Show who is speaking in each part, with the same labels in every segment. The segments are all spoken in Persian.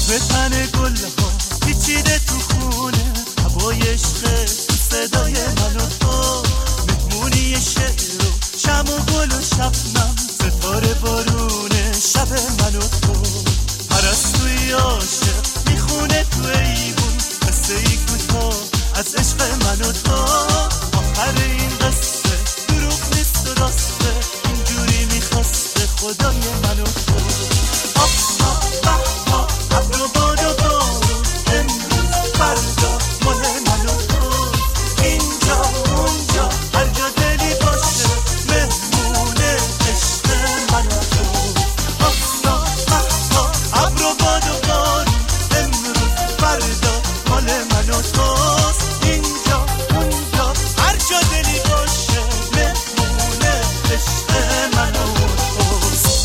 Speaker 1: به تن گلها پیچیده تو خونه، هوای عشق تو صدای من و تو، مهمونی شعر و شم و گل و شبنم، ستاره بارونه شب من و تو. پرستوی عاشق میخونه تو ایوون قصه ای کوتاه از عشق من و تو. آخر این قصه دروغ نیست و راسته، اینجوری میخواسته خدای من و تو. ابر و باد و بارون امروز فردا مال من و تو. اینجا اونجا هر جا دلی باشه مهمون عشق من و تو. ابر و باد و بارون امروز فردا مال من و توست. اینجا اونجا هر جا دلی باشه مهمون عشق من و توست.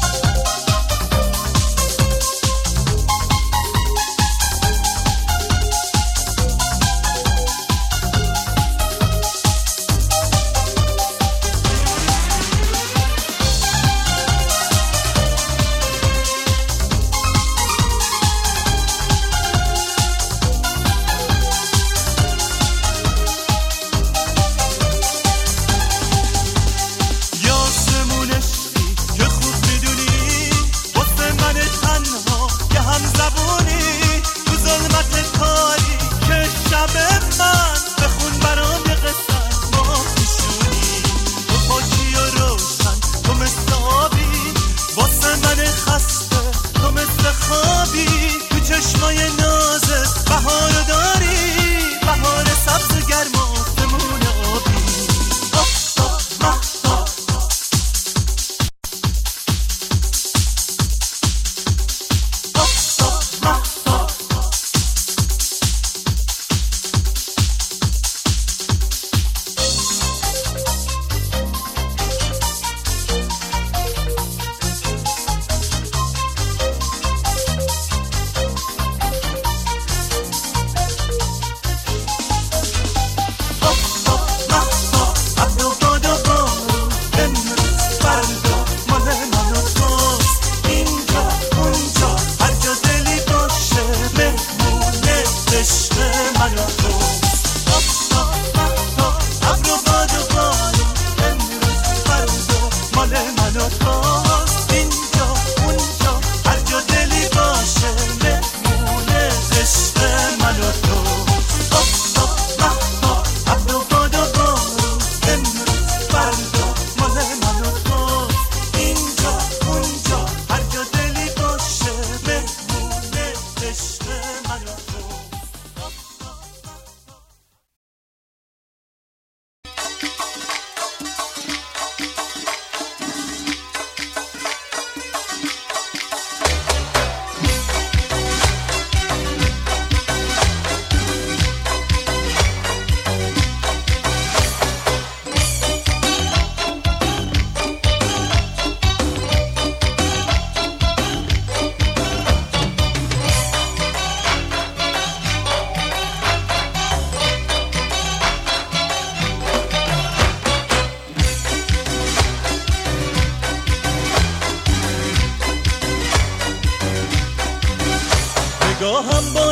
Speaker 1: نگاهم با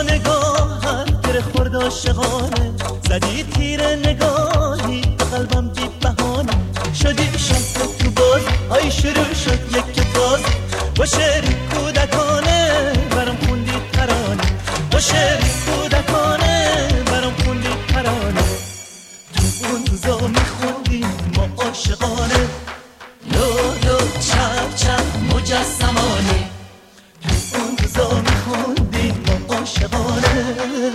Speaker 1: نگاهم گره خورد عاشقانه، زدی تیر نگاهی به قلبم بی بهانه. شدی شهر تو باز های شروع شد یک باز، با شعری کودکانه برام خوندی ترانه، با شعری کودکانه برام خوندی ترانه. تو اون روزا میخوندی ما عاشقانه، لو لو چپ چپ مجسمانه. تو اون روزا میخوندی ما عاشقانه.